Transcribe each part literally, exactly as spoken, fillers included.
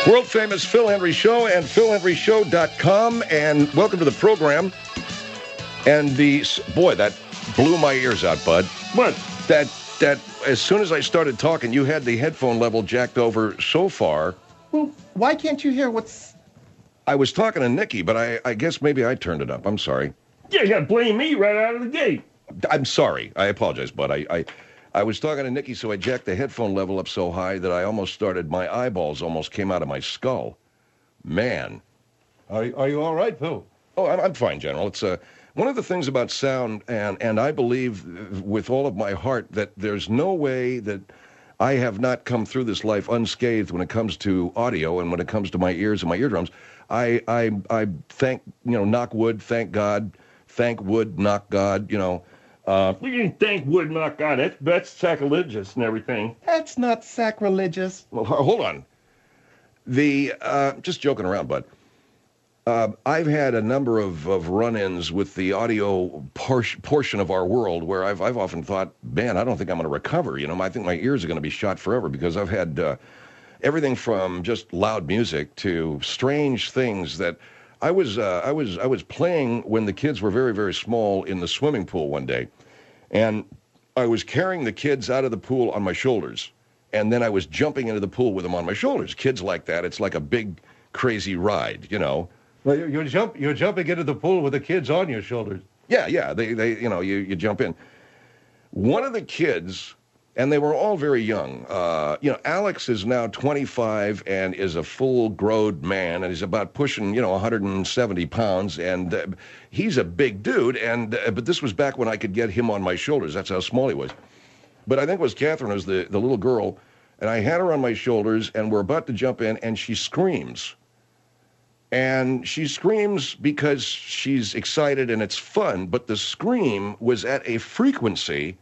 World famous Phil Hendrie Show and phil hendrie show dot com, and welcome to the program. And the boy, that blew my ears out, bud. What? That that as soon as I started talking, you had the headphone level jacked over so far. Well, why can't you hear what's... I was talking to Nikki, but I, I guess maybe I turned it up. I'm sorry. Yeah, you gotta blame me right out of the gate. I'm sorry. I apologize, bud. I, I, I was talking to Nikki, so I jacked the headphone level up so high that I almost started, my eyeballs almost came out of my skull. Man. Are, are you all right, Phil? Oh, I'm, I'm fine, General. It's uh, one of the things about sound, and, and I believe with all of my heart that there's no way that I have not come through this life unscathed when it comes to audio and when it comes to my ears and my eardrums. I, I, I thank, you know, knock wood, thank God, thank wood, knock God, you know. Uh, We didn't thank wood, knock God. That's, that's sacrilegious and everything. That's not sacrilegious. well, ho- hold on. The, uh, just joking around, bud. Uh, I've had a number of, of run-ins with the audio por- portion of our world where I've, I've often thought, man, I don't think I'm going to recover. You know, I think my ears are going to be shot forever because I've had uh, everything from just loud music to strange things that I was, uh, I was, I was playing when the kids were very, very small in the swimming pool one day. And I was carrying the kids out of the pool on my shoulders. And then I was jumping into the pool with them on my shoulders. Kids like that, it's like a big, crazy ride, you know. Well, you, you jump, you're jumping into the pool with the kids on your shoulders. Yeah, yeah, they, they, you know, you, you jump in. One of the kids, and they were all very young. Uh, you know, Alex is now twenty-five and is a full-grown man, and he's about pushing, you know, one hundred seventy pounds, and uh, he's a big dude. And uh, but this was back when I could get him on my shoulders. That's how small he was. But I think it was Catherine, was the the little girl, and I had her on my shoulders, and we're about to jump in, and she screams. And she screams because she's excited and it's fun, but the scream was at a frequency,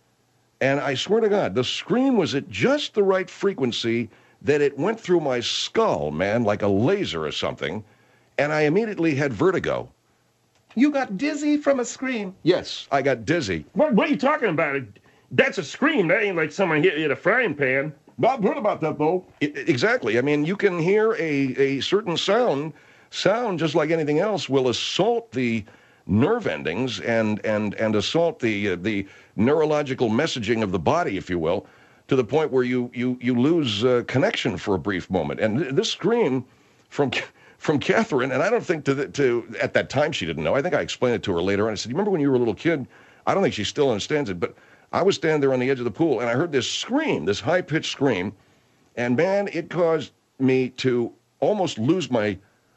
and I swear to God, the scream was at just the right frequency that it went through my skull, man, like a laser or something, and I immediately had vertigo. You got dizzy from a scream. Yes, I got dizzy. What, what are you talking about? That's a scream. That ain't like someone hit you in a frying pan. I've heard about that, though. I- exactly. I mean, you can hear a, a certain sound, sound just like anything else, will assault the nerve endings and, and, and assault the, uh, the neurological messaging of the body, if you will, to the point where you, you, you lose uh, connection for a brief moment. And th- this scream from from Catherine, and I don't think to, the, to at that time she didn't know. I think I explained it to her later on. I said, you remember when you were a little kid? I don't think she still understands it, but I was standing there on the edge of the pool, and I heard this scream, this high-pitched scream, and, man, it caused me to almost lose my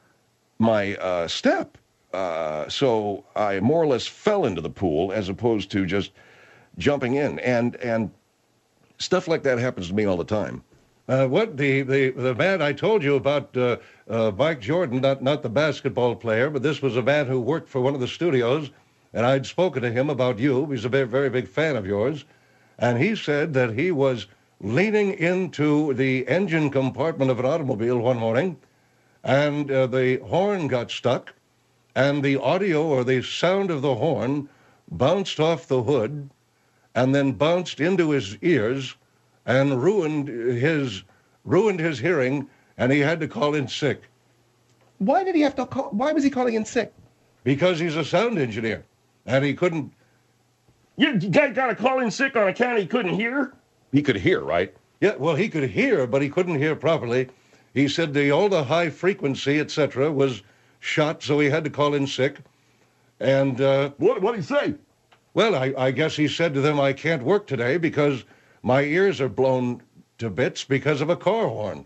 my uh, step. Uh, so I more or less fell into the pool as opposed to just jumping in. And and stuff like that happens to me all the time. Uh, what the, the the man I told you about, uh, uh, Mike Jordan, not not the basketball player, but this was a man who worked for one of the studios, and I'd spoken to him about you. He's a very, very big fan of yours, and he said that he was leaning into the engine compartment of an automobile one morning, and uh, the horn got stuck, and the audio or the sound of the horn bounced off the hood, and then bounced into his ears, and ruined his ruined his hearing, and he had to call in sick. Why did he have to call? Why was he calling in sick? Because he's a sound engineer, and he couldn't. You got, got to call in sick on account he couldn't hear? He could hear, right? Yeah, well, he could hear, but he couldn't hear properly. He said the all the high frequency, et cetera, was shot, so he had to call in sick. And uh, What what did he say? well, I, I guess he said to them, "I can't work today because my ears are blown to bits because of a car horn."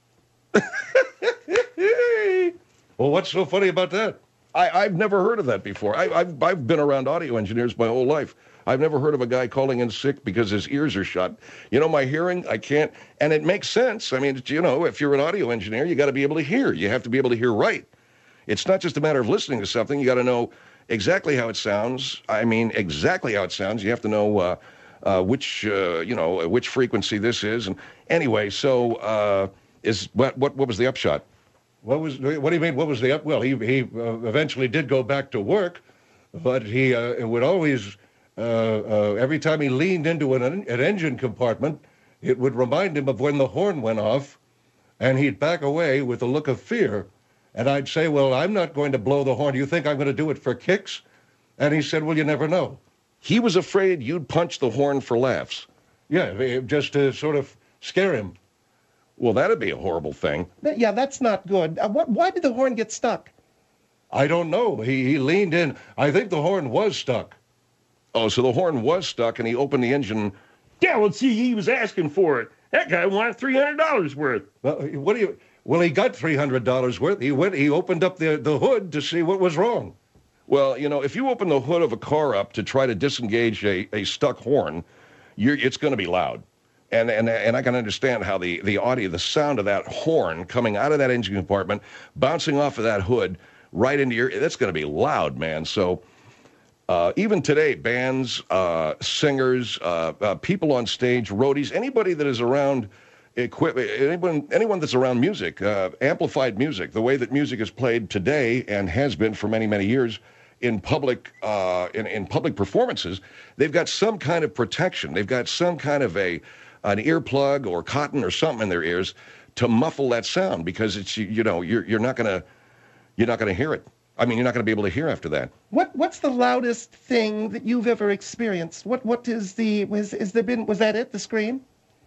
Well, what's so funny about that? I, I've never heard of that before. I, I've, I've been around audio engineers my whole life. I've never heard of a guy calling in sick because his ears are shut. You know, my hearing, I can't, and it makes sense. I mean, it's, you know, if you're an audio engineer, you got to be able to hear. You have to be able to hear right. It's not just a matter of listening to something. You got to know exactly how it sounds. I mean, exactly how it sounds. You have to know uh, uh, which, uh, you know, which frequency this is. And anyway, so uh, is what, what, what was the upshot? What was? What do you mean? What was the up? Well, he he uh, eventually did go back to work, but he uh, would always, uh, uh, every time he leaned into an, an engine compartment, it would remind him of when the horn went off, and he'd back away with a look of fear. And I'd say, well, I'm not going to blow the horn. Do you think I'm going to do it for kicks? And he said, well, you never know. He was afraid you'd punch the horn for laughs. Yeah, just to sort of scare him. Well, that'd be a horrible thing. Th- Yeah, that's not good. Uh, what, why did the horn get stuck? I don't know. He, he leaned in. I think the horn was stuck. Oh, so the horn was stuck, and he opened the engine. Yeah, well, see, he was asking for it. That guy wanted three hundred dollars worth. Well, what do you... Well, he got three hundred dollars worth. He went. He opened up the, the hood to see what was wrong. Well, you know, if you open the hood of a car up to try to disengage a, a stuck horn, you're, it's going to be loud. And, and and I can understand how the, the audio, the sound of that horn coming out of that engine compartment, bouncing off of that hood right into your, that's going to be loud, man. So uh, even today, bands, uh, singers, uh, uh, people on stage, roadies, anybody that is around equipment, anyone, anyone that's around music, uh, amplified music, the way that music is played today and has been for many, many years in public, uh, in, in public performances, they've got some kind of protection. They've got some kind of a, an earplug or cotton or something in their ears to muffle that sound, because it's, you, you know, you're, you're not going to, you're not going to hear it. I mean, you're not going to be able to hear after that. What What's the loudest thing that you've ever experienced? What What is the was is there been was that it? The scream?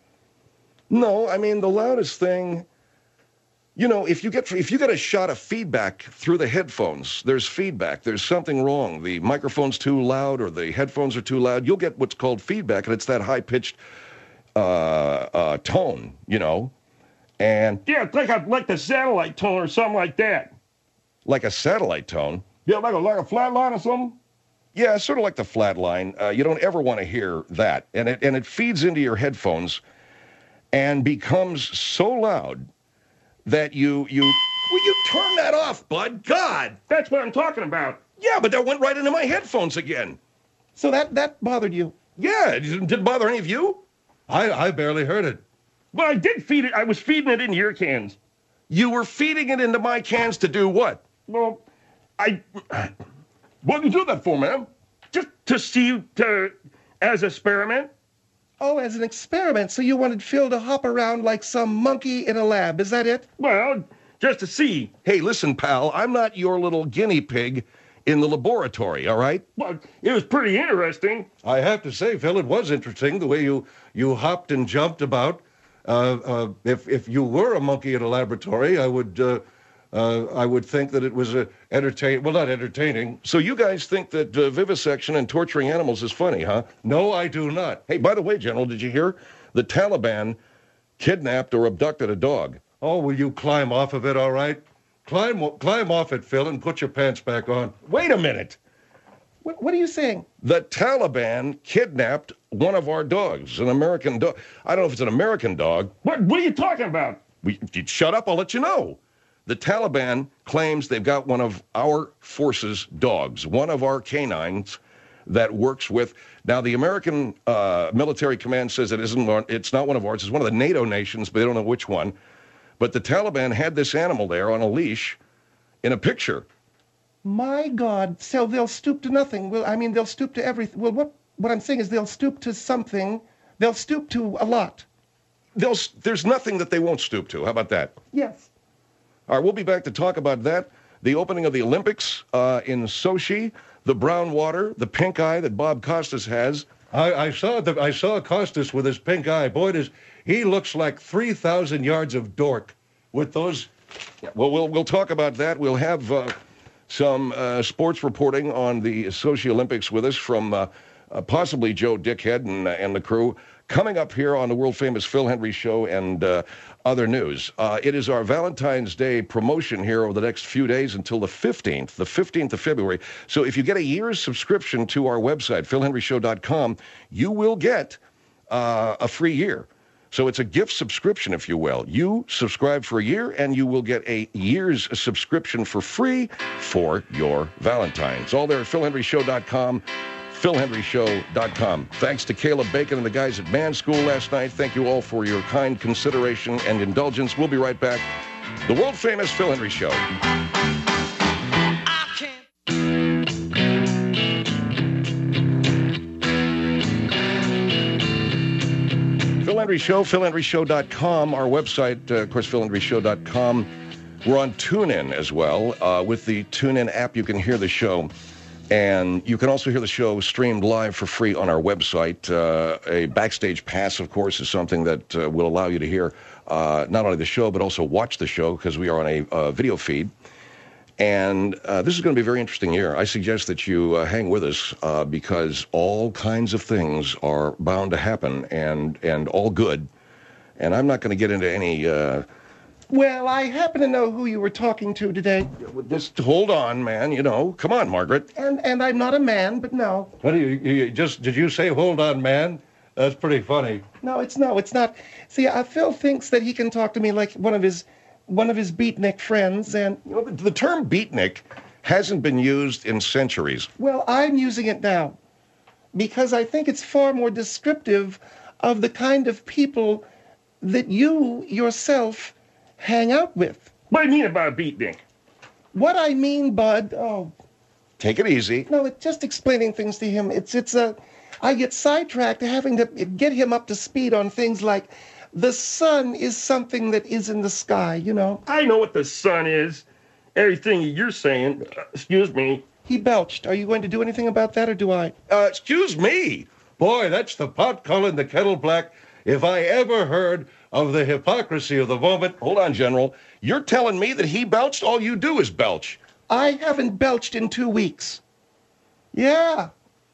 No, I mean, the loudest thing, you know, if you get if you get a shot of feedback through the headphones, there's feedback. There's something wrong. The microphone's too loud or the headphones are too loud. You'll get what's called feedback, and it's that high-pitched uh, uh, tone, you know. And Yeah, it's like a, like the satellite tone or something like that. like a satellite tone. Yeah, like a, like a flat line or something. Yeah, sort of like the flat line. Uh, you don't ever want to hear that. And it, and it feeds into your headphones and becomes so loud that you, you, will you turn that off, bud? God. That's what I'm talking about. Yeah, but that went right into my headphones again. So that that bothered you? Yeah, it didn't didn't bother any of you? I, I barely heard it. Well, I did feed it. I was feeding it into your cans. You were feeding it into my cans to do what? Well, I What did you do that for, man? just to see to as experiment. Oh, as an experiment. So you wanted Phil to hop around like some monkey in a lab. Is that it? Well, just to see. Hey, listen, pal, I'm not your little guinea pig in the laboratory, all right? Well, it was pretty interesting. I have to say, Phil, it was interesting the way you, you hopped and jumped about. Uh, uh, if if you were a monkey in a laboratory, I would uh, uh, I would think that it was uh, entertain. Well, not entertaining. So you guys think that uh, vivisection and torturing animals is funny, huh? No, I do not. Hey, by the way, General, did you hear? The Taliban kidnapped or abducted a dog. Oh, will you climb off of it? All right, climb climb off it, Phil, and put your pants back on. Wait a minute. What, what are you saying? The Taliban kidnapped one of our dogs, an American dog. I don't know if it's an American dog. What What are you talking about? We, if you'd shut up, I'll let you know. The Taliban claims they've got one of our forces' dogs, one of our canines that works with. Now, the American uh, military command says it isn't. one- It's not one of ours. It's one of the NATO nations, but they don't know which one. But the Taliban had this animal there on a leash in a picture. My God. So they'll stoop to nothing. Well, I mean, they'll stoop to everything. Well, what what I'm saying is they'll stoop to something. They'll stoop to a lot. They'll, s- there's nothing that they won't stoop to. How about that? Yes. All right, we'll be back to talk about that. The opening of the Olympics uh, in Sochi, the brown water, the pink eye that Bob Costas has. I, I saw the I saw Costas with his pink eye. Boy, does he looks like three thousand yards of dork with those. Well, we'll we'll talk about that. We'll have uh, some uh, sports reporting on the Sochi Olympics with us from uh, uh, possibly Joe Dickhead and, uh, and the crew coming up here on the world-famous Phil Hendry Show and uh, other news. Uh, it is our Valentine's Day promotion here over the next few days until the fifteenth, the fifteenth of February. So if you get a year's subscription to our website, phil henry show dot com, you will get uh, a free year. So it's a gift subscription, if you will. You subscribe for a year, and you will get a year's subscription for free for your Valentine's. All there at phil henry show dot com, phil henry show dot com. Thanks to Caleb Bacon and the guys at Man School last night. Thank you all for your kind consideration and indulgence. We'll be right back. The world-famous Phil Hendry Show. Phil Landry Show, phil landry show dot com. Our website, uh, of course, phil landry show dot com. We're on TuneIn as well. Uh, with the TuneIn app, you can hear the show. And you can also hear the show streamed live for free on our website. Uh, a backstage pass, of course, is something that uh, will allow you to hear uh, not only the show, but also watch the show because we are on a uh, video feed. And uh, this is going to be a very interesting year. I suggest that you uh, hang with us uh, because all kinds of things are bound to happen and, and all good. And I'm not going to get into any... Uh, Well, I happen to know who you were talking to today. Just hold on, man. You know, come on, Margaret. And and I'm not a man, but no. What do you, you just, did you say, hold on, man? That's pretty funny. No, it's no, it's not. See, uh, Phil thinks that he can talk to me like one of his one of his beatnik friends, and... You know, the, the term beatnik hasn't been used in centuries. Well, I'm using it now because I think it's far more descriptive of the kind of people that you yourself hang out with. What do you mean about a beatnik? What I mean, Bud, oh, Take it easy. no, it's just explaining things to him. It's, it's a, I get sidetracked having to get him up to speed on things like the sun is something that is in the sky, you know. I know what the sun is. Everything you're saying, uh, excuse me. He belched. Are you going to do anything about that, or do I? Uh, excuse me. Boy, that's the pot calling the kettle black. If I ever heard of the hypocrisy of the moment. Hold on, General. You're telling me that he belched? All you do is belch. I haven't belched in two weeks. Yeah.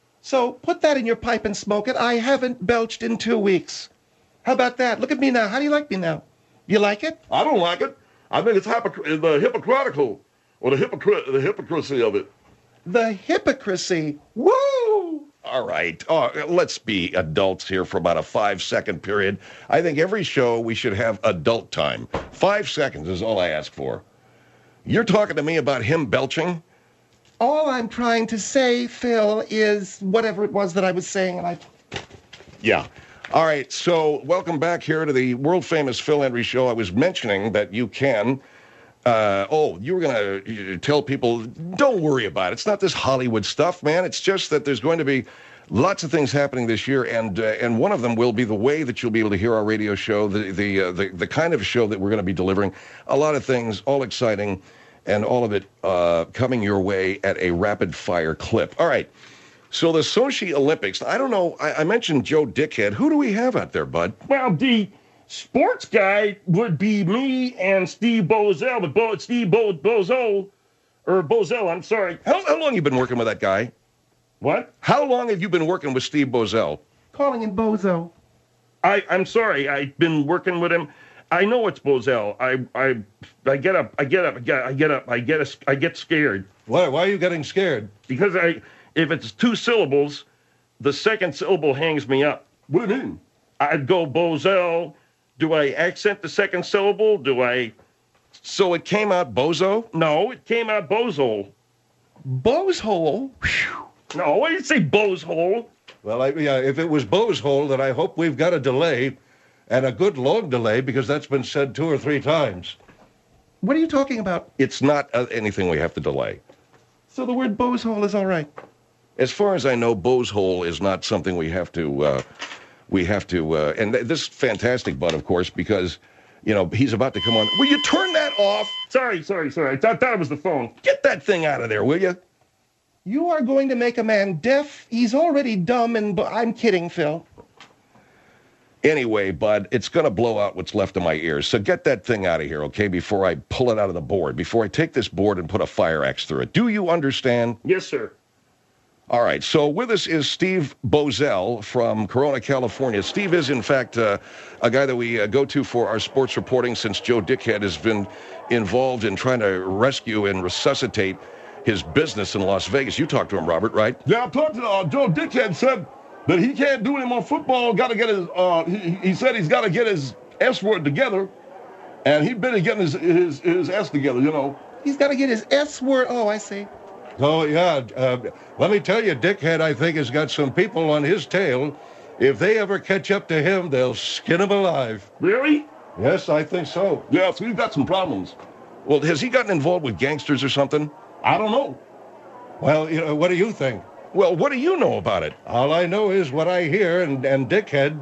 So put that in your pipe and smoke it. I haven't belched in two weeks. How about that? Look at me now. How do you like me now? You like it? I don't like it. I think it's hypocr- the hypocritical, or the hypocrite, the hypocrisy of it. The hypocrisy. Woo! All right. Oh, let's be adults here for about a five-second period. I think every show we should have adult time. Five seconds is all I ask for. You're talking to me about him belching? All I'm trying to say, Phil, is whatever it was that I was saying, and I... Yeah. All right, so welcome back here to the world-famous Phil Landry Show. I was mentioning that you can... Uh, oh, you were going to tell people, don't worry about it. It's not this Hollywood stuff, man. It's just that there's going to be lots of things happening this year, and uh, and one of them will be the way that you'll be able to hear our radio show, the the, uh, the, the kind of show that we're going to be delivering. A lot of things, all exciting, and all of it uh, coming your way at a rapid-fire clip. All right, so the Sochi Olympics, I don't know, I, I mentioned Joe Dickhead. Who do we have out there, bud? Well, the sports guy would be me and Steve Bozell, but Bo- Steve Bo- Bozo, or Bozell, I'm sorry. How, how long have you been working with that guy? What? How long have you been working with Steve Bozell? Calling him Bozo. I, I'm sorry. I've been working with him. I know it's Bozell. I, I, I get up. I get up. I get, I get up. I get. A, I get scared Why, why are you getting scared? because I, if it's two syllables, the second syllable hangs me up. What do you mean? I'd go Bozell. Do I accent the second syllable? Do I? So it came out Bozo? No, it came out Bozole. Bozhole? No, I didn't say Bozhole. Well, I, yeah, if it was Bo's hole, then I hope we've got a delay, and a good long delay, because that's been said two or three times. What are you talking about? It's not uh, anything we have to delay. So the word Bozhole is all right. As far as I know, Bo's hole is not something we have to, uh, we have to, uh, and th- this is fantastic, Bud, of course, because, you know, he's about to come on. Will you turn that off? Sorry, sorry, sorry. I thought that was the phone. Get that thing out of there, will you? You are going to make a man deaf. He's already dumb, and bu- I'm kidding, Phil. Anyway, Bud, it's going to blow out what's left of my ears. So get that thing out of here, okay, before I pull it out of the board, before I take this board and put a fire axe through it. Do you understand? Yes, sir. All right, so with us is Steve Bozell from Corona, California. Steve is, in fact, uh, a guy that we uh, go to for our sports reporting since Joe Dickhead has been involved in trying to rescue and resuscitate his business in Las Vegas. You talked to him, Robert, right? Yeah, I talked to uh, Joe Dickhead, said that he can't do any more football. Got to get his, uh, he, he said he's got to get his S word together, and he'd been getting his, his, his S together, you know. He's got to get his S word. Oh, I see. Oh, yeah, uh, let me tell you, Dickhead, I think, has got some people on his tail. If they ever catch up to him, they'll skin him alive. Really? Yes, I think so. Yeah, so he's got some problems. Well, has he gotten involved with gangsters or something? I don't know. Well, you know, what do you think? Well, what do you know about it? All I know is what I hear, and, and Dickhead,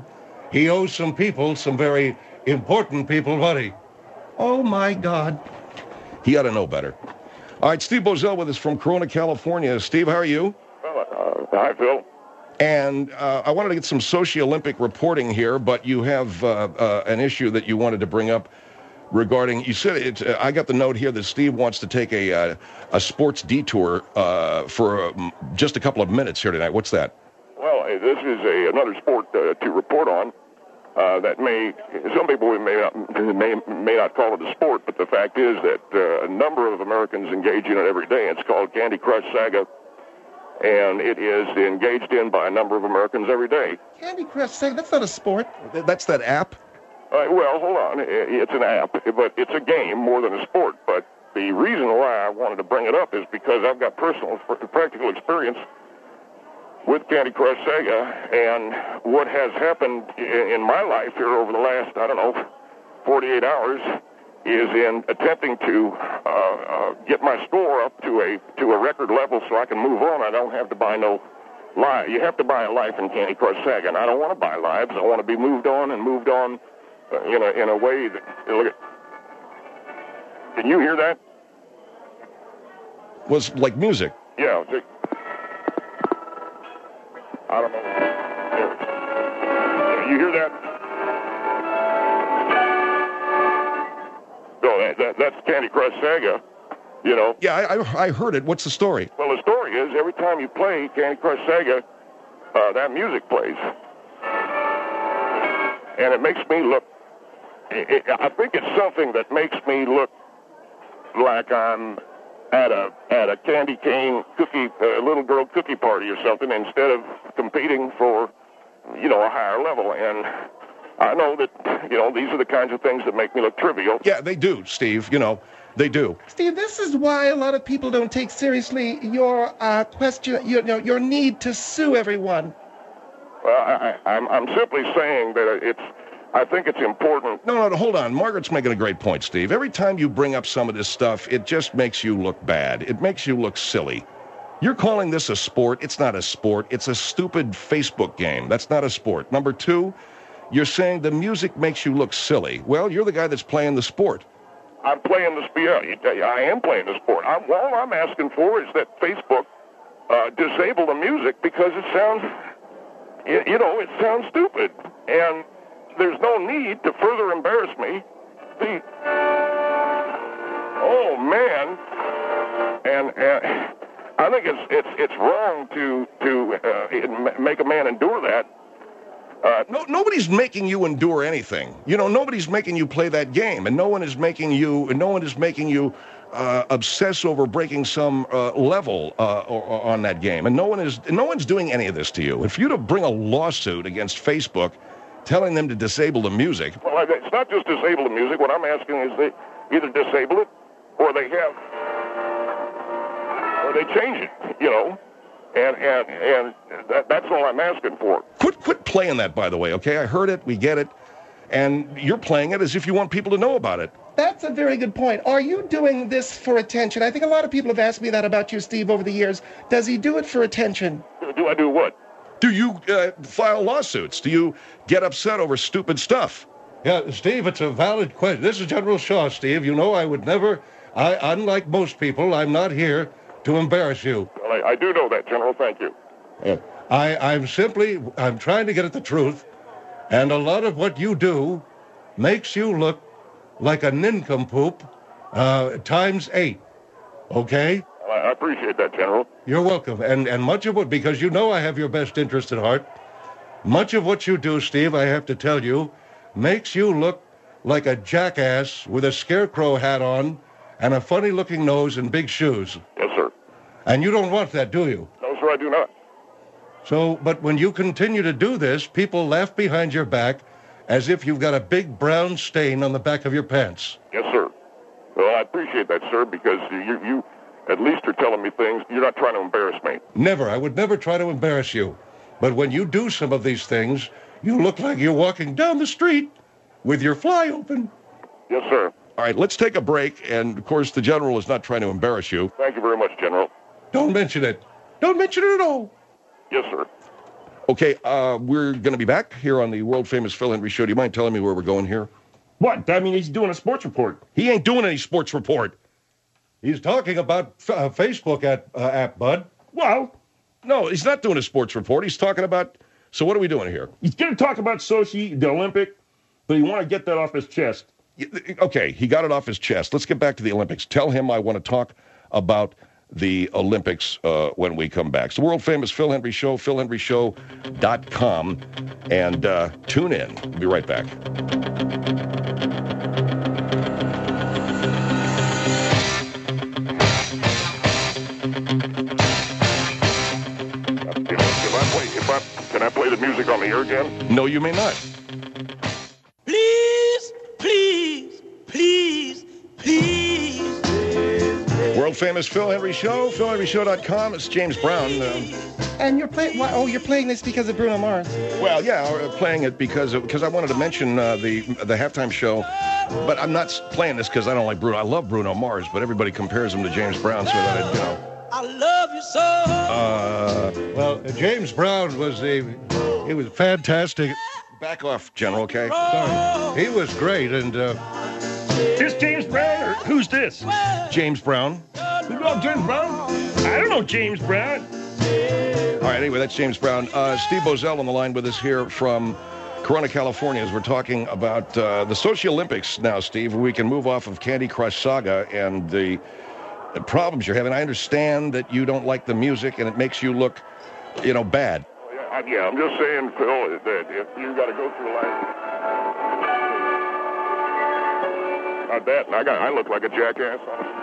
he owes some people, some very important people, money. Oh, my God. He ought to know better. All right, Steve Boesel with us from Corona, California. Steve, how are you? Uh, hi, Phil. And uh, I wanted to get some Sochi-Olympic reporting here, but you have uh, uh, an issue that you wanted to bring up regarding, you said, it's, uh, I got the note here that Steve wants to take a uh, a sports detour uh, for uh, just a couple of minutes here tonight. What's that? Well, uh, this is a, another sport uh, to report on uh, that may, some people may not, may, may not call it a sport, but the fact is that uh, a number of Americans engage in it every day. It's called Candy Crush Saga, and it is engaged in by a number of Americans every day. Candy Crush Saga, that's not a sport. That's that app? Uh, well, hold on. It's an app, but it's a game more than a sport. But the reason why I wanted to bring it up is because I've got personal, practical experience with Candy Crush Saga, and what has happened in my life here over the last, I don't know, forty-eight hours is in attempting to uh, uh, get my score up to a to a record level so I can move on. I don't have to buy no life. You have to buy a life in Candy Crush Saga, and I don't want to buy lives. I want to be moved on and moved on uh, in a in a way that, look at, can you hear that? Was like music. Yeah. See, I don't know. There. You hear that? No, that, that, that's Candy Crush Saga, you know. Yeah, I, I, I heard it. What's the story? Well, the story is every time you play Candy Crush Saga, uh, that music plays. And it makes me look, it, it, I think it's something that makes me look like I'm at a at a candy cane cookie, uh, little girl cookie party or something, instead of competing for, you know, a higher level. And I know that, you know, these are the kinds of things that make me look trivial. Yeah, they do, Steve. You know, they do. Steve, this is why a lot of people don't take seriously your uh, question, your, your your need to sue everyone. Well, I, I, I'm I'm simply saying that it's. I think it's important. No, no, hold on. Margaret's making a great point, Steve. Every time you bring up some of this stuff, it just makes you look bad. It makes you look silly. You're calling this a sport. It's not a sport. It's a stupid Facebook game. That's not a sport. Number two, you're saying the music makes you look silly. Well, you're the guy that's playing the sport. I'm playing the sport. Yeah, I am playing the sport. I'm, all I'm asking for is that Facebook uh, disable the music because it sounds, you, you know, it sounds stupid. And there's no need to further embarrass me. The, oh man, and, and I think it's it's it's wrong to to uh, make a man endure that. Uh, no, nobody's making you endure anything. You know, nobody's making you play that game, and no one is making you. No one is making you uh, obsess over breaking some uh, level uh, or, or on that game, and no one is. No one's doing any of this to you. If you to bring a lawsuit against Facebook, telling them to disable the music. Well, it's not just disable the music. What I'm asking is they either disable it or they have, or they change it, you know, and and and that, that's all I'm asking for. Quit quit playing that, by the way, okay? I heard it, we get it, and you're playing it as if you want people to know about it. That's a very good point. Are you doing this for attention? I think a lot of people have asked me that about you, Steve, over the years. Does he do it for attention? Do I do what? Do you uh, file lawsuits? Do you get upset over stupid stuff? Yeah, Steve, it's a valid question. This is General Shaw, Steve. You know I would never, I, unlike most people, I'm not here to embarrass you. Well, I, I do know that, General. Thank you. Yeah. I, I'm simply, I'm trying to get at the truth, and a lot of what you do makes you look like a nincompoop uh, times eight, okay? I appreciate that, General. You're welcome. And and much of what, because you know I have your best interest at heart, much of what you do, Steve, I have to tell you, makes you look like a jackass with a scarecrow hat on and a funny-looking nose and big shoes. Yes, sir. And you don't want that, do you? No, sir, I do not. So, but when you continue to do this, people laugh behind your back as if you've got a big brown stain on the back of your pants. Yes, sir. Well, I appreciate that, sir, because you you... at least you're telling me things. You're not trying to embarrass me. Never. I would never try to embarrass you. But when you do some of these things, you look like you're walking down the street with your fly open. Yes, sir. All right, let's take a break. And, of course, the General is not trying to embarrass you. Thank you very much, General. Don't mention it. Don't mention it at all. Yes, sir. Okay, uh, we're going to be back here on the world-famous Phil Hendry Show. Do you mind telling me where we're going here? What? I mean, he's doing a sports report. He ain't doing any sports report. He's talking about uh, Facebook app, uh, app, Bud. Well, No, he's not doing a sports report. He's talking about... So what are we doing here? he's going to talk about Sochi, the Olympic, but he want to get that off his chest. Y- Okay, he got it off his chest. Let's get back to the Olympics. Tell him I want to talk about the Olympics uh, when we come back. It's the world-famous Phil Hendry Show, phil hendry show dot com, and uh, tune in. We'll be right back. If, if I play, if I, can I play the music on the air again? No, you may not. Please, please, please, please. World-famous Phil Hendry Show, phil hendry show dot com. It's James Brown. Um, And you're playing. Oh, you're playing this because of Bruno Mars. Well, yeah, we're playing it because of, because I wanted to mention uh, the the halftime show, but I'm not s- playing this because I don't like Bruno. I love Bruno Mars, but everybody compares him to James Brown, so that I, you know. I love you so. Uh, Well, uh, James Brown was a, he was fantastic. back off, General. Okay. Sorry. He was great, and uh, This James Brown, or who's this? James Brown. You know James Brown? I don't know James Brown. All right. Anyway, that's James Brown. Uh, Steve Bozell on the line with us here from Corona, California, as we're talking about uh, the Sochi Olympics now, Steve. We can move off of Candy Crush Saga and the, the problems you're having. I understand that you don't like the music and it makes you look, you know, bad. Yeah, I- yeah, I'm just saying, Phil, that if you got to go through life, not that, and I got, I look like a jackass.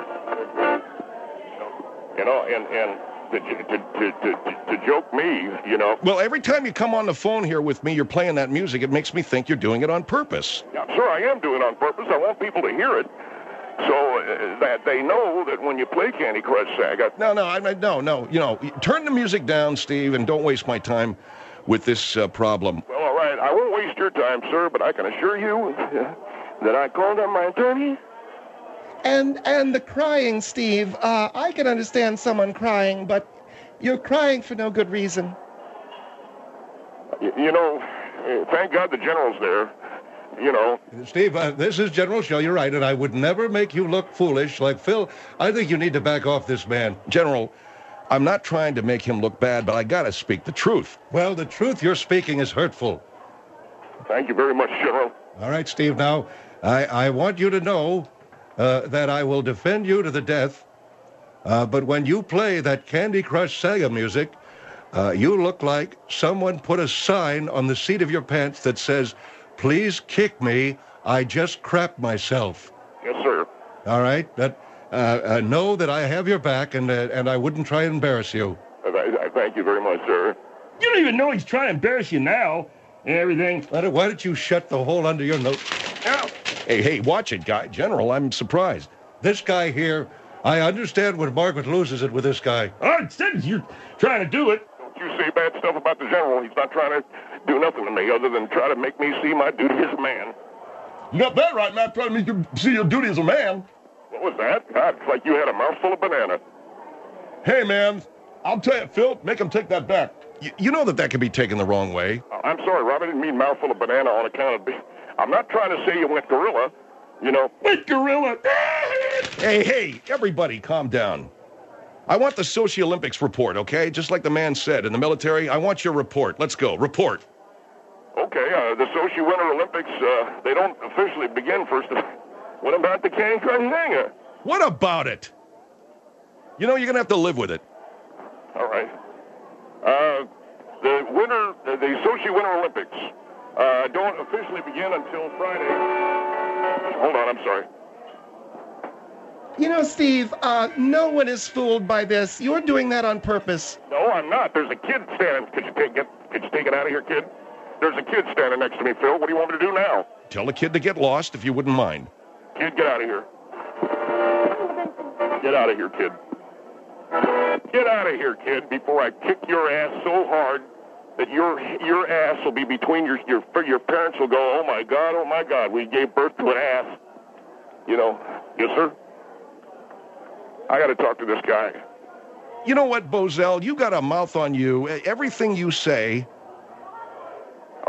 You know, and and to to to to, to joke me, you know. Well, every time you come on the phone here with me, you're playing that music. It makes me think you're doing it on purpose. Yeah, sure, I am doing it on purpose. I want people to hear it, so uh, that they know that when you play Candy Crush Saga, No, no, I I- no, no. You know, turn the music down, Steve, and don't waste my time with this uh, problem. well, all right, I won't waste your time, sir, but I can assure you that I called on my attorney. And and the crying, Steve. Uh, I can understand someone crying, but you're crying for no good reason. You, you know, uh, thank God the general's there. You know, Steve, uh, this is General Show. You're right, and I would never make you look foolish like Phil. I think you need to back off this man. General, I'm not trying to make him look bad, but I got to speak the truth. Well, the truth you're speaking is hurtful. thank you very much, General. All right, Steve, now, I, I want you to know uh, that I will defend you to the death, uh, but when you play that Candy Crush Saga music, uh, you look like someone put a sign on the seat of your pants that says, "Please kick me, I just crapped myself." Yes, sir. All right? That, uh, uh, know that I have your back, and, uh, and I wouldn't try and embarrass you. I, I thank you very much, sir. You don't even know he's trying to embarrass you now and everything. Why don't, why don't you shut the hole under your nose? Ow. Hey, hey, watch it, guy. General, I'm surprised. This guy here, I understand when Margaret loses it with this guy. Oh, it says you're trying to do it. Don't you say bad stuff about the general. He's not trying to do nothing to me other than try to make me see my duty as a man. You got that right, not trying to make you see your duty as a man. What was that? God, it's like you had a mouthful of banana. Hey, man, I'll tell you, Phil, make him take that back. You, you know that that can be taken the wrong way. Uh, I'm sorry, Rob. I didn't mean mouthful of banana on account of... Be- I'm not trying to say you went gorilla. You know, Wait, gorilla. Hey, hey, everybody, calm down. I want the Sochi Olympics report, okay? Just like the man said in the military, I want your report. Let's go. Report. okay, uh, the Sochi Winter Olympics, uh, they don't officially begin first. Of- what about the Candy Crush Saga? What about it? You know, you're going to have to live with it. All right. Uh, the winter, uh, the Sochi Winter Olympics uh, don't officially begin until Friday. Hold on, I'm sorry. You know, Steve, uh, no one is fooled by this. You're doing that on purpose. No, I'm not. There's a kid standing. Could you take get? Could you take it out of here, kid? There's a kid standing next to me, Phil. What do you want me to do now? Tell the kid to get lost if you wouldn't mind. Kid, get out of here. Get out of here, kid. Get out of here, kid, before I kick your ass so hard that your your ass will be between your your your parents will go, oh my God, oh my God, we gave birth to an ass. You know, yes, sir. I got to talk to this guy. You know what, Bozell? You got a mouth on you. Everything you say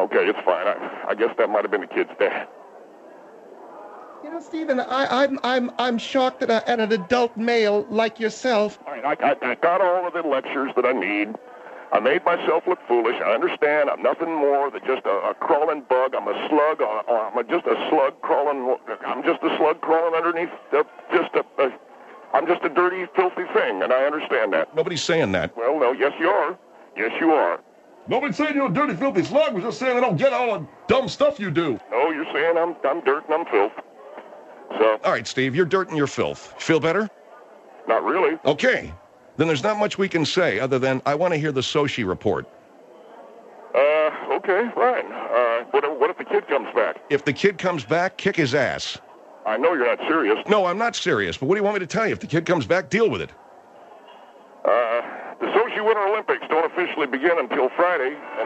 Okay, it's fine. I, I guess that might have been the kid's dad. You know, Stephen, I, I'm I'm I'm shocked that, a, at an adult male like yourself. All right, I, I, I got all of the lectures that I need. I made myself look foolish. I understand. I'm nothing more than just a, a crawling bug. I'm a slug. Or, or I'm a, just a slug crawling. I'm just a slug crawling underneath. The, just a, a. I'm just a dirty, filthy thing, and I understand that. Nobody's saying that. Well, no. Yes, you are. Yes, you are. Nobody's saying you're a dirty, filthy slug. We're just saying they don't get all the dumb stuff you do. No, you're saying I'm I'm dirt and I'm filth. So. All right, Steve, you're dirt and you're filth. Feel better? Not really. Okay. Then there's not much we can say other than I want to hear the Sochi report. Uh, okay, fine. Uh, what, if- what if the kid comes back? If the kid comes back, kick his ass. I know you're not serious. No, I'm not serious, but what do you want me to tell you? If the kid comes back, deal with it. Uh, the Sochi Winter Olympics don't officially begin until Friday, and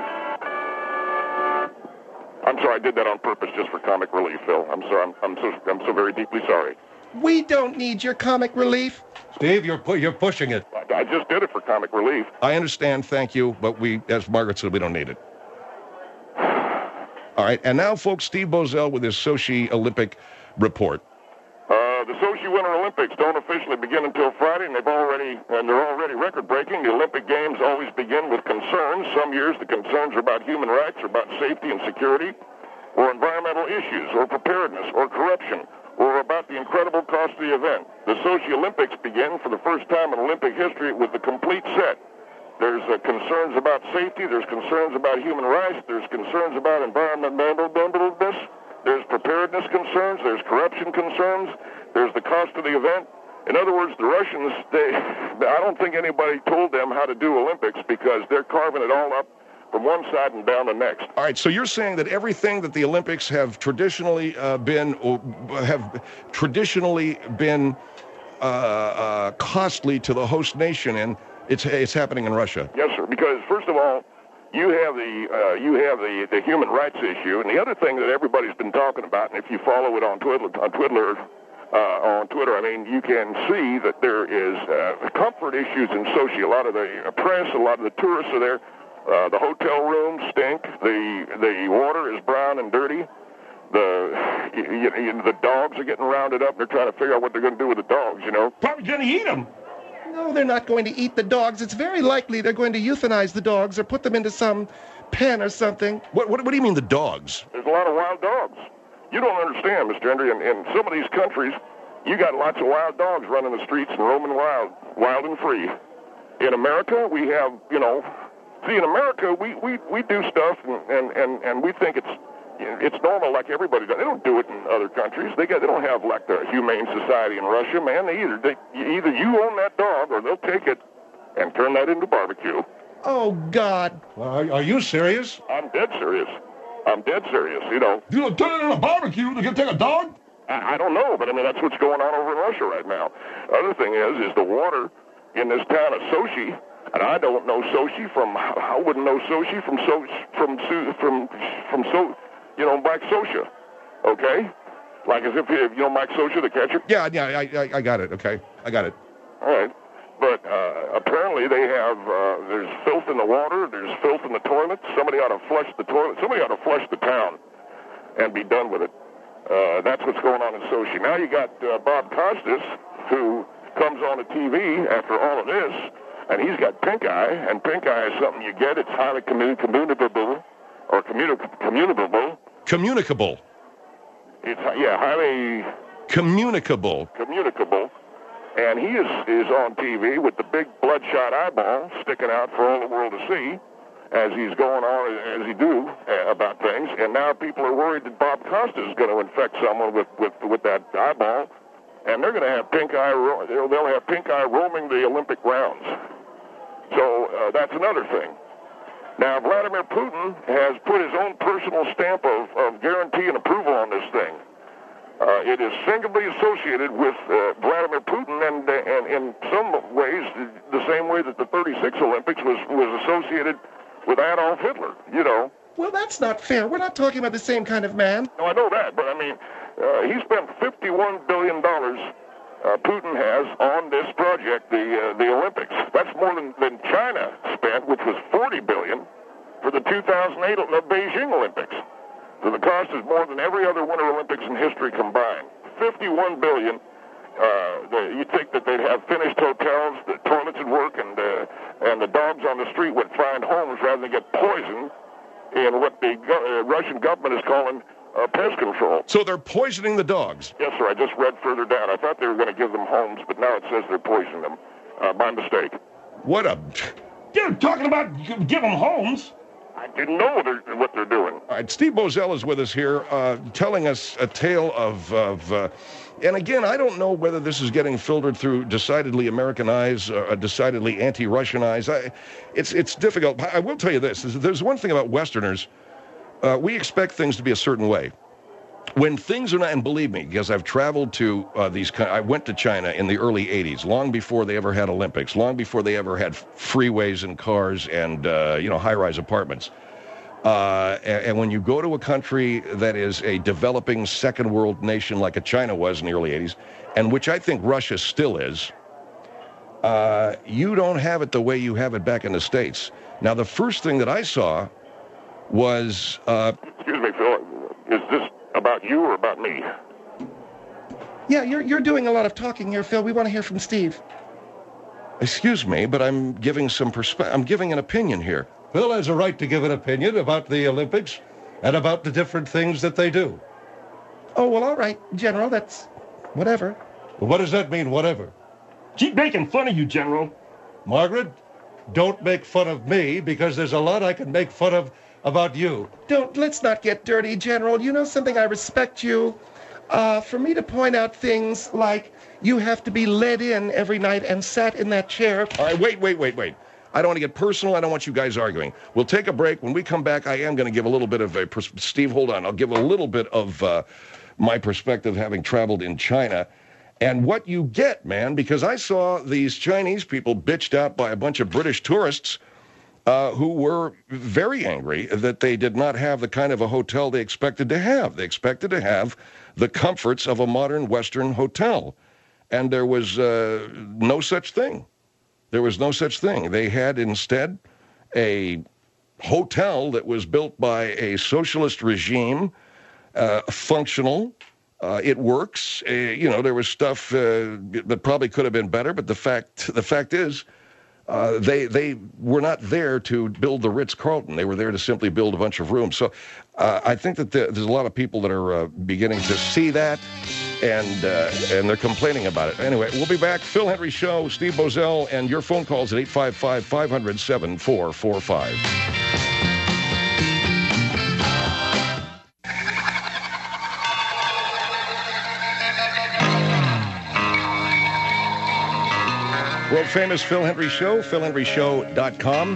I'm sorry, I did that on purpose just for comic relief, Phil. I'm sorry. I'm, I'm so I'm so very deeply sorry. We don't need your comic relief. Steve, you're pu- you're pushing it. I, I just did it for comic relief. I understand, thank you, but we, as Margaret said, we don't need it. All right, and now, folks, Steve Bozell with his Sochi Olympic report. Uh, the Sochi Winter Olympics don't officially begin until Friday, and they've already and they're already record-breaking. The Olympic Games always begin with concerns. Some years the concerns are about human rights, or about safety and security, or environmental issues, or preparedness, or corruption, or about the incredible cost of the event. The Sochi Olympics begin for the first time in Olympic history with the complete set. There's uh, concerns about safety. There's concerns about human rights. There's concerns about environmentalness. There's preparedness concerns. There's corruption concerns. There's the cost of the event. In other words, the Russians, they, I don't think anybody told them how to do Olympics because they're carving it all up from one side and down the next. All right, so you're saying that everything that the Olympics have traditionally uh, been, uh, have traditionally been uh, uh, costly to the host nation, and it's it's happening in Russia. Yes, sir. Because first of all, you have the uh, you have the, the human rights issue, and the other thing that everybody's been talking about, and if you follow it on Twitter, on Twitter, uh, on Twitter, I mean, you can see that there is uh, comfort issues in Sochi. A lot of the press, a lot of the tourists are there. Uh, the hotel rooms stink. The the water is brown and dirty. The you, you, the dogs are getting rounded up. They're trying to figure out what they're going to do with the dogs. You know, Probably gonna eat them. No, they're not going to eat the dogs. It's very likely they're going to euthanize the dogs or put them into some pen or something. What what, what do you mean the dogs? there's a lot of wild dogs. You don't understand, Mister Hendry. In, in some of these countries, you got lots of wild dogs running the streets and roaming wild, wild and free. In America, we have, you know, see, in America, we, we, we do stuff and, and, and, and we think it's it's normal like everybody does. They don't do it in other countries. They got, they don't have like the Humane Society in Russia, man. They either they, either you own that dog or they'll take it and turn that into barbecue. Oh, God. Well, are, are you serious? I'm dead serious. I'm dead serious, you know. You know, turn it into a barbecue. They're gonna take a dog. I, I don't know, but I mean, that's what's going on over in Russia right now. Other thing is, is the water in this town of Sochi, and I don't know Sochi from, I wouldn't know Sochi from so from from from from so, you know, Mike Scioscia, okay? Like as if you, you know Mike Scioscia, the catcher. Yeah, yeah, I, I, I got it. Okay, I got it. All right, but uh, apparently they have uh, there's filth in the water, there's filth in the toilets. Somebody ought to flush the toilet. Somebody ought to flush the town and be done with it. Uh, that's what's going on in Sochi. Now you got uh, Bob Costas, who comes on the T V after all of this, and he's got pink eye, and pink eye is something you get. It's highly commun- communicable, or communi- communicable. Communicable. It's, yeah, highly Communicable. communicable. And he is, is on T V with the big bloodshot eyeball sticking out for all the world to see as he's going on, as he do, uh, about things. And now people are worried that Bob Costas is going to infect someone with, with, with that eyeball. And they're going to have pink eye, ro- they'll, they'll have pink eye roaming the Olympic grounds. So uh, that's another thing. Now, Vladimir Putin has put his own personal stamp of, of guarantee and approval on this thing. Uh, it is singularly associated with uh, Vladimir Putin, and, uh, and in some ways, the same way that the thirty-six Olympics was, was associated with Adolf Hitler, you know. Well, that's not fair. We're not talking about the same kind of man. No, I know that, but I mean, uh, he spent fifty-one billion dollars, uh, Putin has, on this project, the uh, the Olympics. That's more than, than China spent, which was forty billion dollars. for the two thousand eight Beijing Olympics. So the cost is more than every other Winter Olympics in history combined. fifty-one billion dollars. Uh, the, you'd think that they'd have finished hotels, the toilets would work, and, uh, and the dogs on the street would find homes rather than get poisoned in what the go- uh, Russian government is calling uh, pest control. So they're poisoning the dogs. Yes, sir. I just read further down. I thought they were going to give them homes, but now it says they're poisoning them uh, by mistake. What a... You're talking about g- give them homes. I didn't know they're, what they're doing. All right, Steve Bozell is with us here, uh, telling us a tale of, of uh, and again, I don't know whether this is getting filtered through decidedly American eyes, uh, decidedly anti-Russian eyes. I, it's it's difficult. I will tell you this: there's one thing about Westerners, uh, we expect things to be a certain way. When things are not, and believe me, because I've traveled to uh, these, I went to China in the early eighties, long before they ever had Olympics, long before they ever had freeways and cars and, uh, you know, high-rise apartments. Uh, and, and when you go to a country that is a developing second world nation like a China was in the early eighties, and which I think Russia still is, uh, you don't have it the way you have it back in the States. Now, the first thing that I saw was... Uh, Excuse me, Phil. Is this about you or about me? Yeah, you're you're doing a lot of talking here, Phil. We want to hear from Steve. Excuse me, but I'm giving some perspe- I'm giving an opinion here. Phil has a right to give an opinion about the Olympics and about the different things that they do. Oh, well, all right, General. That's whatever. Well, what does that mean, whatever? Keep making fun of you, General. Margaret, don't make fun of me, because there's a lot I can make fun of about you. Don't, let's not get dirty, General. You know something, I respect you. Uh, for me to point out things like you have to be led in every night and sat in that chair. All right, wait, wait, wait, wait. I don't want to get personal. I don't want you guys arguing. We'll take a break. When we come back, I am going to give a little bit of a... Pers- Steve, hold on. I'll give a little bit of uh, my perspective having traveled in China. And what you get, man, because I saw these Chinese people bitched out by a bunch of British tourists uh, who were very angry that they did not have the kind of a hotel they expected to have. They expected to have the comforts of a modern Western hotel. And there was uh, no such thing. There was no such thing. They had instead a hotel that was built by a socialist regime, uh, functional. Uh, it works. Uh, you know, there was stuff uh, that probably could have been better, but the fact the fact is, uh, they they were not there to build the Ritz-Carlton. They were there to simply build a bunch of rooms. So uh, I think that the, there's a lot of people that are uh, beginning to see that, and uh, and they're complaining about it. Anyway, we'll be back. Phil Hendrie Show, Steve Bozell, and your phone calls at eight five five, five hundred, seven four four five. World-famous Phil Hendrie Show, phil hendrie show dot com,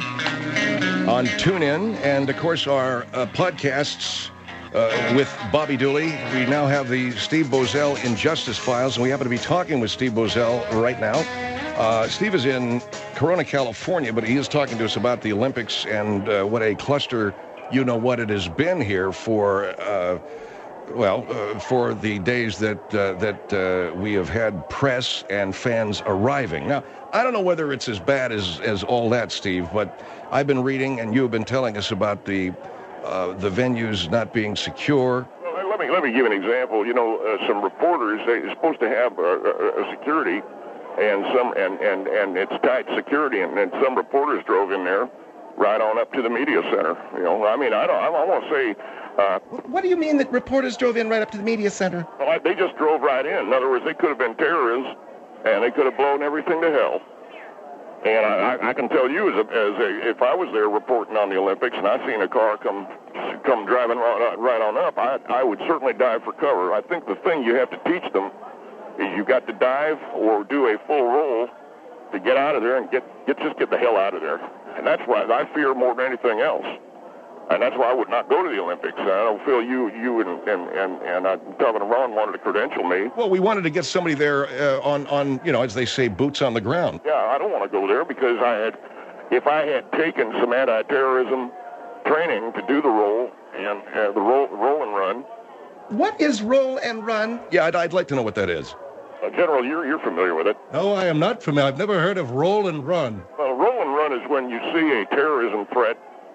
on TuneIn, and, of course, our uh, podcasts uh, with Bobby Dooley. We now have the Steve Bozell Injustice Files, and we happen to be talking with Steve Bozell right now. Uh, Steve is in Corona, California, but he is talking to us about the Olympics and uh, what a cluster, you know what it has been here for... Uh, Well, uh, for the days that uh, that uh, we have had press and fans arriving. Now, I don't know whether it's as bad as, as all that, Steve, but I've been reading, and you have been telling us about the uh, the venues not being secure. Well, let me let me give an example. You know, uh, some reporters, they're supposed to have a, a, a security, and some and, and, and it's tight security, and, and some reporters drove in there right on up to the media center. You know, I mean, I don't, I, I want to say. Uh, What do you mean that reporters drove in right up to the media center? well, they just drove right in. In other words, they could have been terrorists, and they could have blown everything to hell. And I, I can tell you, as, a, as a, if I was there reporting on the Olympics and I seen a car come come driving right, right on up, I, I would certainly dive for cover. I think the thing you have to teach them is you got to dive or do a full roll to get out of there and get, get just get the hell out of there. And that's why I fear more than anything else. And that's why I would not go to the Olympics. I don't feel you, you, and and and, and I'm talking to Ron wanted to credential me. Well, we wanted to get somebody there uh, on on you know, as they say, boots on the ground. Yeah, I don't want to go there because I had, if I had taken some anti-terrorism training to do the roll and uh, the roll, roll and run. What is roll and run? Yeah, I'd, I'd like to know what that is. Uh, General, you're you're familiar with it. No, I am not familiar. I've never heard of roll and run. Well, roll and run is when you see a terrorism threat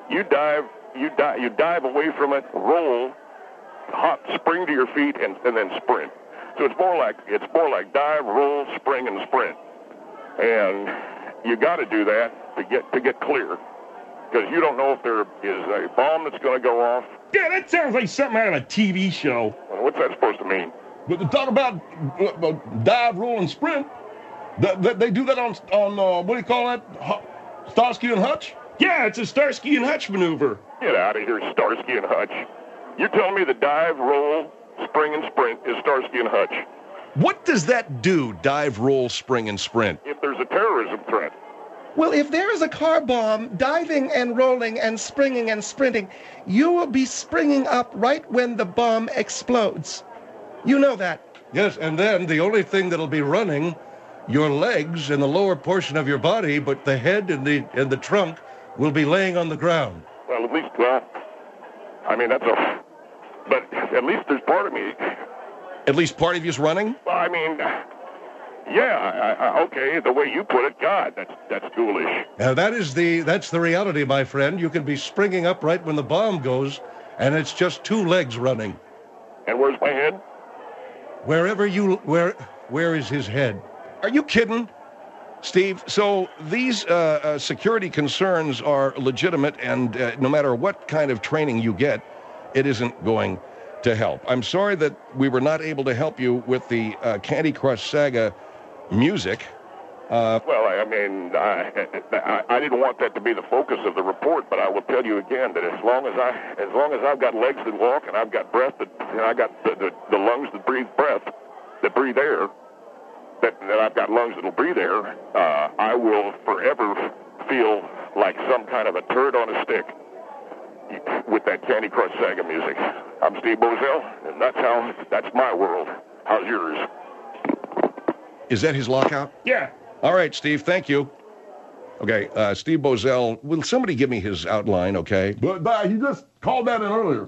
You dive, you dive, you dive away from it, roll, hop, spring to your feet, and, and then sprint. So it's more like it's more like dive, roll, spring, and sprint. And you got to do that to get to get clear, because you don't know if there is a bomb that's going to go off. Yeah, that sounds like something out of a T V show. Well, what's that supposed to mean? But to talk about uh, uh, dive, roll, and sprint, that, that they do that on on uh, what do you call that? Hu- Starsky and Hutch? Yeah, it's a Starsky and Hutch maneuver. Get out of here, Starsky and Hutch. You're telling me the dive, roll, spring, and sprint is Starsky and Hutch? What does that do? Dive, roll, spring, and sprint. If there's a terrorism threat. Well, if there is a car bomb, diving and rolling and springing and sprinting, you will be springing up right when the bomb explodes. You know that. Yes, and then the only thing that'll be running, your legs and the lower portion of your body, but the head and the and the trunk will be laying on the ground. Well, at least, well, I mean, that's a, but at least there's part of me. At least part of you's running? Well, I mean, yeah, I, I, okay, the way you put it, God, that's that's foolish. Now that is the that's the reality, my friend. You can be springing up right when the bomb goes, and it's just two legs running. And where's my head? Wherever you where where is his head? Are you kidding, Steve? So these uh, uh, security concerns are legitimate, and uh, no matter what kind of training you get, it isn't going to help. I'm sorry that we were not able to help you with the uh, Candy Crush Saga music. Uh, Well, I mean, I, I I didn't want that to be the focus of the report, but I will tell you again that as long as I as long as I've got legs that walk and I've got breath that and I got the, the, the lungs that breathe breath that breathe air, that, that I've got lungs that'll breathe air, uh, I will forever feel like some kind of a turd on a stick with that Candy Crush Saga music. I'm Steve Bozell, and that's how that's my world. How's yours? is that his lockout? Yeah. All right, Steve, thank you. Okay, uh, Steve Bozell, will somebody give me his outline, okay? But, but he just called that in earlier.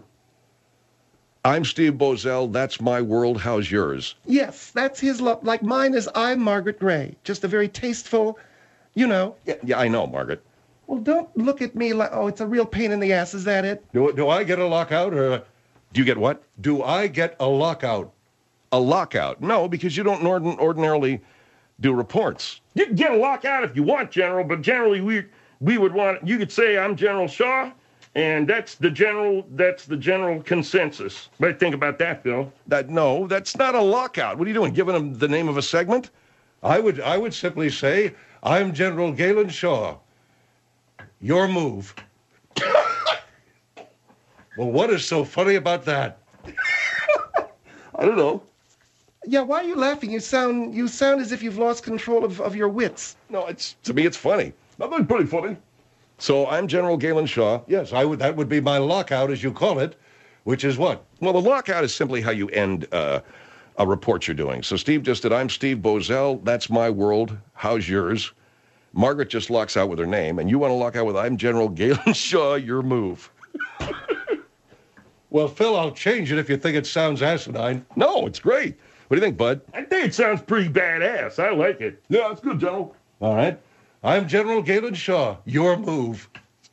I'm Steve Bozell, that's my world, how's yours? Yes, that's his lo- like mine is I'm Margaret Gray. Just a very tasteful, you know. Yeah, yeah, I know, Margaret. Well, don't look at me like, oh, it's a real pain in the ass. Is that it? Do do I get a lockout or Do you get what? do I get a lockout? A lockout. No, because you don't ordin- ordinarily do reports. You can get a lockout if you want, General, but generally we we would want, you could say I'm General Shaw, and that's the general that's the general consensus. What do you think about that, Bill? That no, that's not a lockout. What are you doing? Giving him the name of a segment? I would I would simply say I'm General Galen Shaw. Your move. Well, what is so funny about that? I don't know. Yeah, why are you laughing? You sound you sound as if you've lost control of, of your wits. No, it's to me it's funny. That's pretty funny. So I'm General Galen Shaw. Yes, I would. That would be my lockout, as you call it, which is what? Well, the lockout is simply how you end uh, a report you're doing. So Steve just did, I'm Steve Bozell, that's my world, how's yours? Margaret just locks out with her name, and you want to lock out with, I'm General Galen Shaw, your move. Well, Phil, I'll change it if you think it sounds asinine. No, it's great. What do you think, Bud? I think it sounds pretty badass. I like it. Yeah, it's good, General. All right. I'm General Galen Shaw. Your move.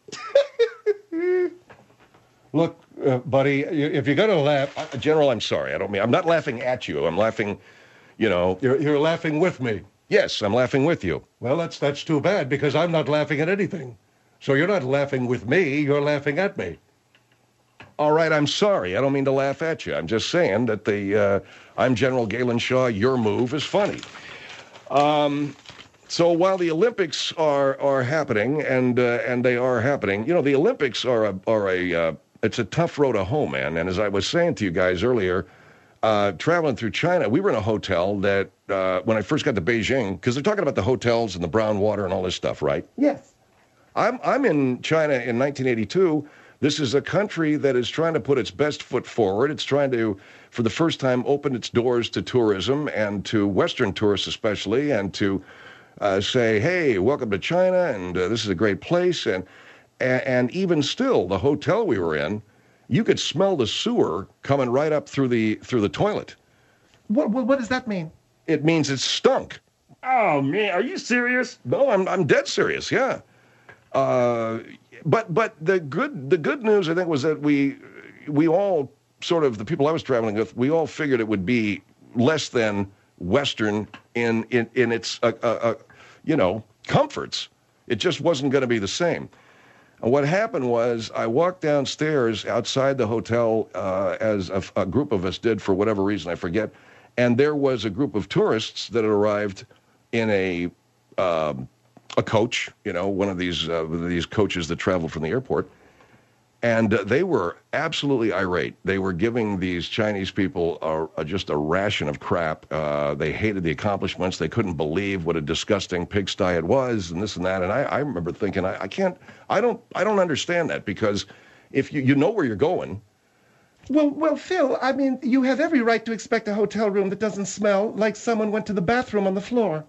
Look, uh, buddy, if you're going to laugh... Uh, General, I'm sorry. I don't mean... I'm not laughing at you. I'm laughing, you know... You're, you're laughing with me. Yes, I'm laughing with you. Well, that's that's too bad, because I'm not laughing at anything. So you're not laughing with me, you're laughing at me. All right, I'm sorry. I don't mean to laugh at you. I'm just saying that the uh, I'm General Galen Shaw, your move is funny. Um, so while the Olympics are are happening, and uh, and they are happening, you know, the Olympics are a are a uh, it's a tough road to hoe, man. And as I was saying to you guys earlier, uh, traveling through China, we were in a hotel that uh, when I first got to Beijing, because they're talking about the hotels and the brown water and all this stuff, right? Yes. I'm I'm in China in nineteen eighty-two. This is a country that is trying to put its best foot forward. It's trying to, for the first time, open its doors to tourism and to Western tourists especially, and to uh, say, hey, welcome to China, and uh, this is a great place. And, and and even still, the hotel we were in, you could smell the sewer coming right up through the through the toilet. What what, what does that mean? It means it stunk. Oh, man, are you serious? No, I'm I'm dead serious, yeah. Uh, but but the good the good news I think was that we we all sort of the people I was traveling with we all figured it would be less than Western in in in its uh, uh, uh, you know comforts. It just wasn't going to be the same. And what happened was I walked downstairs outside the hotel uh, as a, a group of us did for whatever reason I forget, and there was a group of tourists that had arrived in a um, a coach, you know, one of these uh, these coaches that travel from the airport, and uh, they were absolutely irate. They were giving these Chinese people a, a, just a ration of crap. Uh, they hated the accomplishments. They couldn't believe what a disgusting pigsty it was, and this and that. And I, I remember thinking, I, I can't, I don't, I don't understand that because if you you know where you're going. Well, well, Phil, I mean, you have every right to expect a hotel room that doesn't smell like someone went to the bathroom on the floor.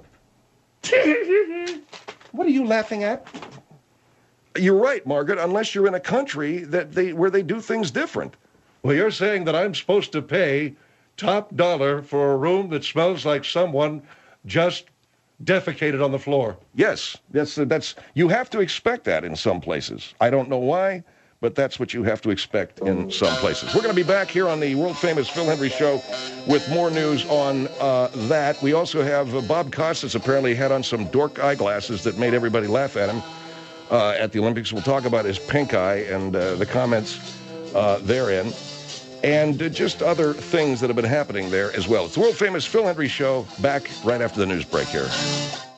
What are you laughing at? You're right, Margaret, unless you're in a country that they where they do things different. Well, you're saying that I'm supposed to pay top dollar for a room that smells like someone just defecated on the floor. Yes, that's that's you have to expect that in some places. I don't know why, but that's what you have to expect in some places. We're going to be back here on the world-famous Phil Hendry Show with more news on uh, that. We also have uh, Bob Costas apparently had on some dork eyeglasses that made everybody laugh at him. Uh, at the Olympics. We'll talk about his pink eye and uh, the comments uh, therein, and uh, just other things that have been happening there as well. It's the world-famous Phil Hendry Show, back right after the news break here.